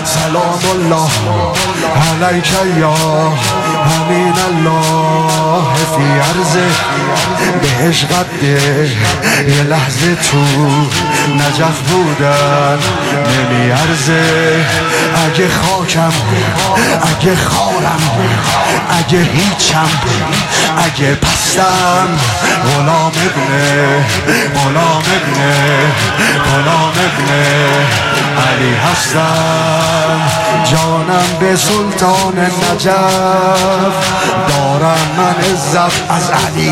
سلام الله علیک یا امین الله فی عرضه بهش قده یه لحظه تو نجف بودن نمیارزه اگه خاکم اگه خارم اگه هیچم اگه پستم غلام ابن علی هستم جانم به سلطان نجف دارم من عزت از علی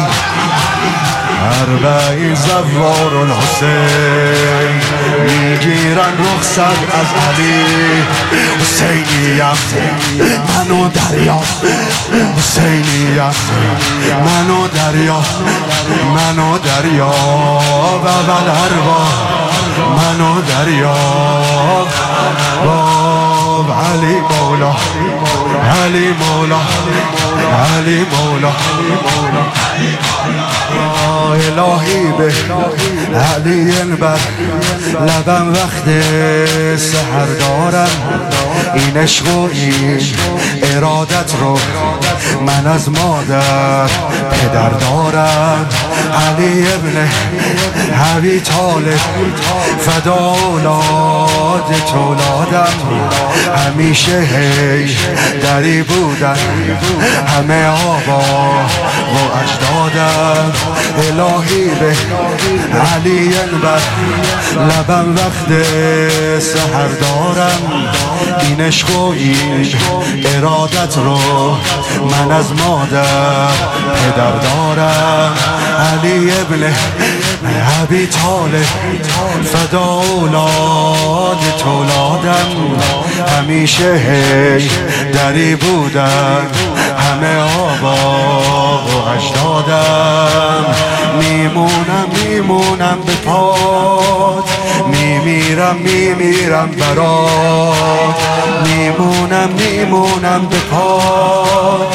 اربعین زوار الحسین میگیرن رخصت از علی حسینیم منو دریا حسینیم منو دریا و الارواح منو دریا باب علی مولا علی مولا علی مولا الهی به علی بر لبم وقت سحر دارم این عشق و این ارادت رو من از مادر پدر دارم علی ابن ابی طالب فدا اولاد تولادم همیشه هی دری بودن همه آبا و اجدادم الهی به علی بر لبم وقت سحر دارم این عشق و این ارادت رو من از مادر پدر دارم علی ابن ابی طالب فدا اولاد تولادم همیشه هی دری بودن همه آبا و اجدادم میمونم به پات میمیرم برات میمونم به پات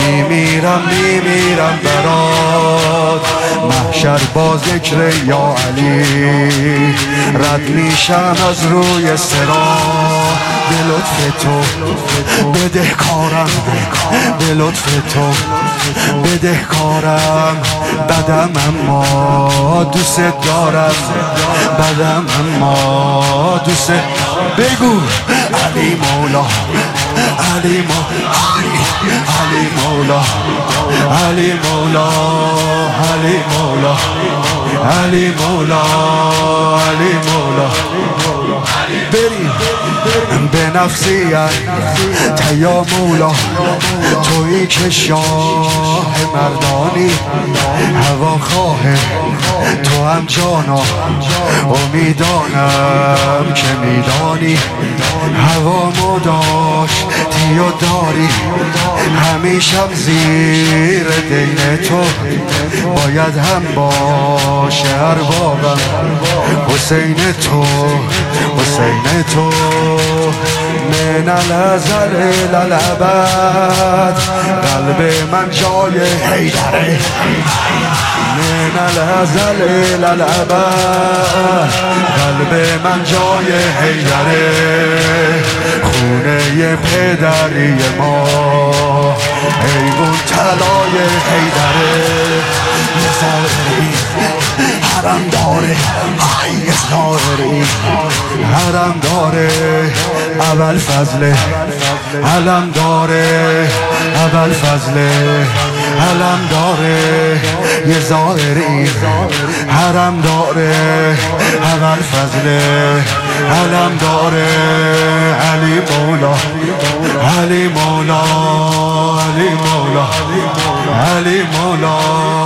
میمیرم برات محشر با ذکر یا علی رد میشم از روی صراط به لطف تو بدهکارم به لطف تو بدهکارم بدم اما دوست دارم بدم اما دوست بگو علی مولا علی مولا علی مولا علی مولا علی مولا علی مولا بریم به نفسیت تیا مولا تویی که شاه مردانی هوا خواه تو هم جانا امیدانم که میدانی هوا مداشتی و داری همیشم زیر دین تو باید هم باشه اربابم حسین تو من الازل للابد قلب من جای حیدره من الازل للابد قلب من جای حیدره خونه پدری ما حیوان طلای حیدره حرم داره حرم داره اول فضله علم داره اول فضله علم داره یه ظاهری حرم داره اول فضله علم داره علی مولا علی مولا علی مولا علی مولا